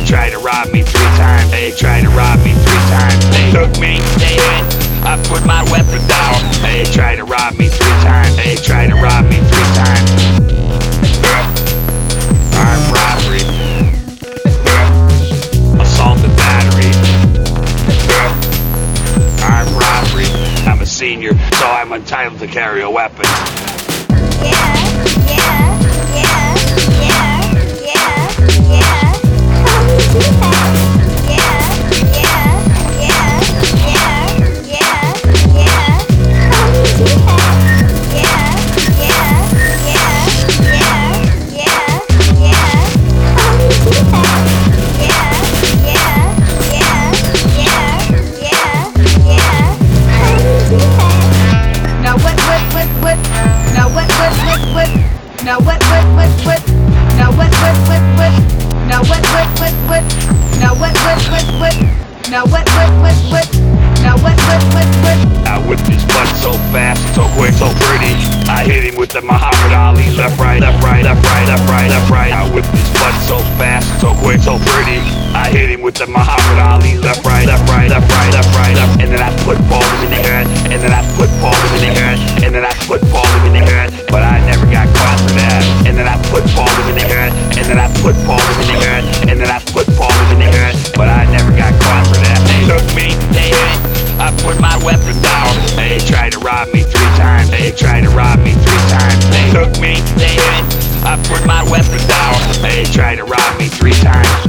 tried to rob me 3 times. They tried to rob me 3 times. They took me, they hit. I put my weapon down. They tried to rob me 3 times. They tried to rob me 3 times. Armed robbery. Assault and battery. Armed robbery. I'm a senior, so I'm entitled to carry a weapon. I whipped his butt so fast, so quick, so pretty. I hit him with the Muhammad Ali left, right, left, right, left, right, left, right, left, right. I whipped his butt so fast, so quick, so pretty. I hit him with the Muhammad Ali left, right, left, right, left, right, left, right, left. And then I footballed him in the head, and then I footballed him in the head, and then I footballed him in the head. But I never got caught for that. And then I footballed him in the head, and then I footballed him in the head, and then I footballed him in the head. But I never got caught for that. They took me, they hit. I put my weapon down. They tried to rob me 3 times. They tried to rob me 3 times. They took me, they hit. I put my weapon down. They tried to rob me 3 times.